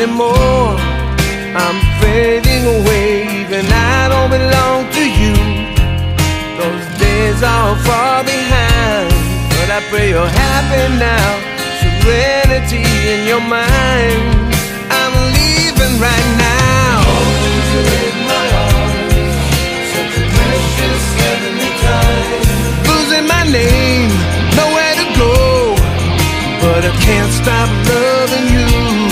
anymore. I'm fading away, even I don't belong to you. Those days are far behind, but I pray you're happy now. Serenity in your mind. I'm leaving right now. Hold you in my arms, such a precious heavenly time. Losing my name, nowhere to go, but I can't stop loving you.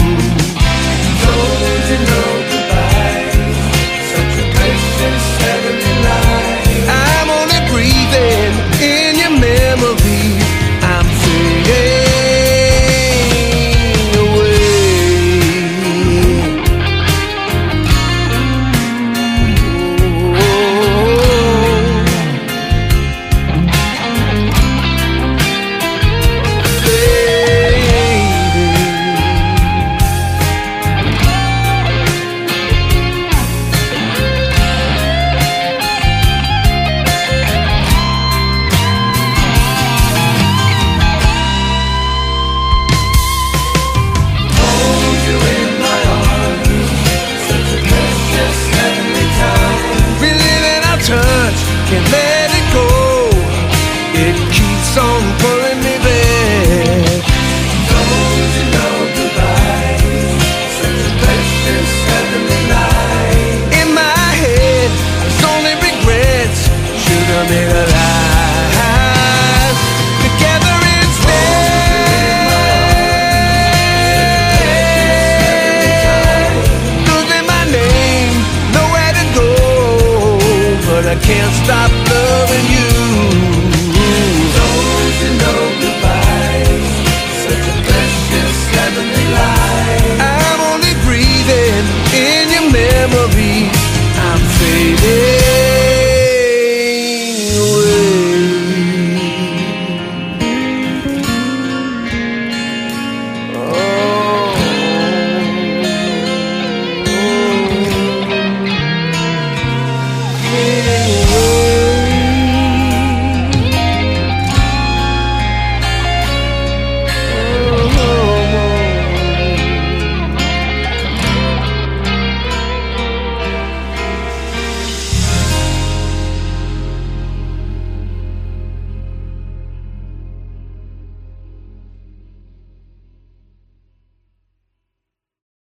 Told you no goodbye, such a precious heavenly life. I'm only breathing in your memory. I'm fading away. Can't